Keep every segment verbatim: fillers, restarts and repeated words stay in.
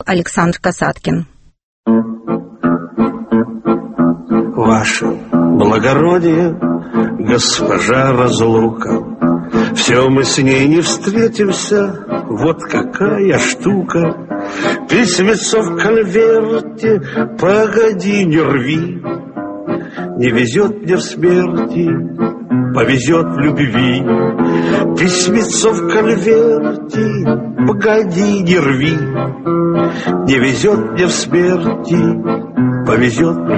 Александр Касаткин. Ваше благородие, госпожа разлука, все мы с ней не встретимся, вот какая штука. Письмецо в конверте, погоди, не рви. Не везет мне в смерти, повезет в любви. Письмецо в конверте, погоди, не рви. Не везет мне в смерти, повезет в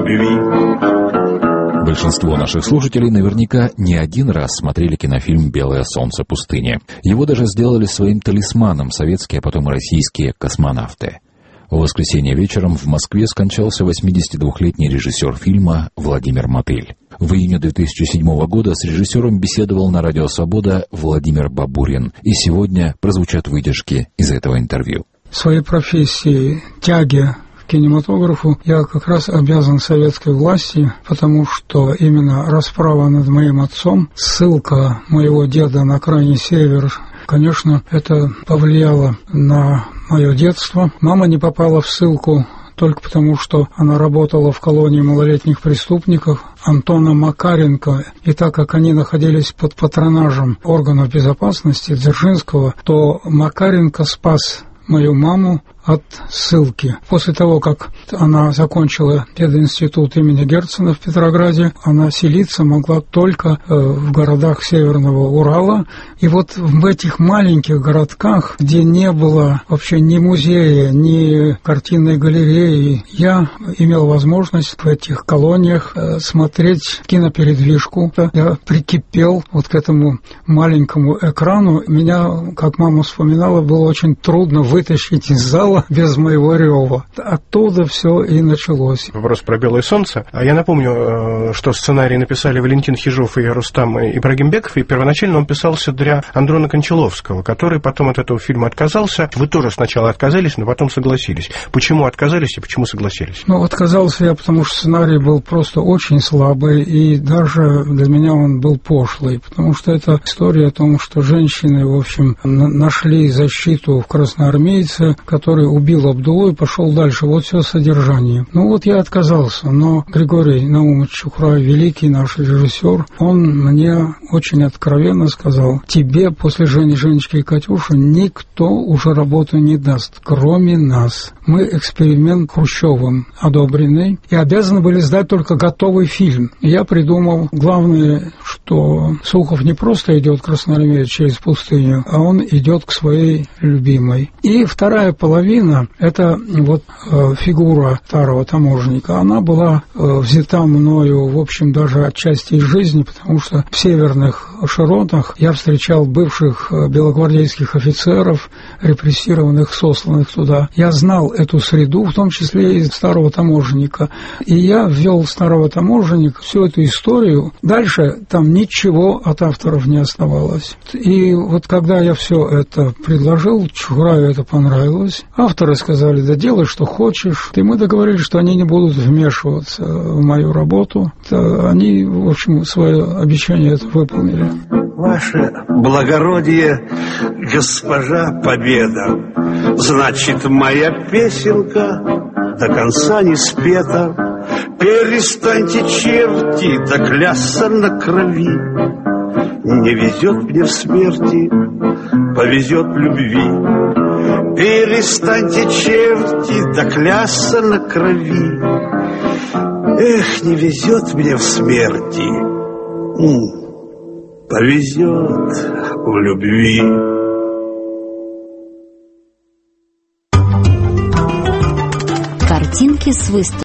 любви. Большинство наших слушателей наверняка не один раз смотрели кинофильм «Белое солнце пустыни». Его даже сделали своим талисманом советские, а потом и российские космонавты. В воскресенье вечером в Москве скончался восьмидесятидвухлетний режиссер фильма Владимир Мотыль. В июне две тысячи седьмого года с режиссером беседовал на радио «Свобода» Владимир Бабурин. И сегодня прозвучат выдержки из этого интервью. В своей профессии тяги к кинематографу я как раз обязан советской власти, потому что именно расправа над моим отцом, ссылка моего деда на крайний север, конечно, это повлияло на мое детство. Мама не попала в ссылку только потому, что она работала в колонии малолетних преступников Антона Макаренко. И так как они находились под патронажем органов безопасности Дзержинского, то Макаренко спас мою маму от ссылки. После того, как она закончила пединститут имени Герцена в Петрограде, она селиться могла только э, в городах Северного Урала. И вот в этих маленьких городках, где не было вообще ни музея, ни картинной галереи, я имел возможность в этих колониях э, смотреть кинопередвижку. Я прикипел вот к этому маленькому экрану. Меня, как мама вспоминала, было очень трудно вытащить из зала без моего рева. Оттуда все и началось. Вопрос про «Белое солнце». Я напомню, что сценарий написали Валентин Хижов и Рустам Ибрагимбеков, и первоначально он писался для Андрона Кончаловского, который потом от этого фильма отказался. Вы тоже сначала отказались, но потом согласились. Почему отказались и почему согласились? Ну, отказался я, потому что сценарий был просто очень слабый, и даже для меня он был пошлый, потому что это история о том, что женщины, в общем, нашли защиту в красноармейце, который убил Абдуллу и пошел дальше. Вот все содержание. Ну вот я отказался, но Григорий Наумович Чухрай, великий наш режиссер, он мне очень откровенно сказал: тебе после Жени, Женечки и Катюши никто уже работу не даст, кроме нас. Мы эксперимент Хрущевым одобренный и обязаны были сдать только готовый фильм. Я придумал, главное, что Сухов не просто идет красноармеец через пустыню, а он идет к своей любимой. И вторая половина – это вот э, фигура старого таможенника. Она была э, взята мною, в общем, даже отчасти из жизни, потому что в северных широтах я встречал бывших э, белогвардейских офицеров, репрессированных, сосланных туда. Я знал эту среду, в том числе и старого таможенника. И я ввел старого таможенника, всю эту историю. Дальше там ничего от авторов не оставалось. И вот когда я все это предложил, Чухраю это понравилось. Авторы сказали: да делай, что хочешь. И мы договорились, что они не будут вмешиваться в мою работу. То они, в общем, свое обещание это выполнили. Ваше благородие, госпожа Победа, значит, моя песенка до конца не спета. Перестаньте, черти, да клясться на крови. Не везет мне в смерти, повезет в любви. Перестаньте, черти, да клясться на крови. Эх, не везет мне в смерти, повезет в любви. Картинки с выставки.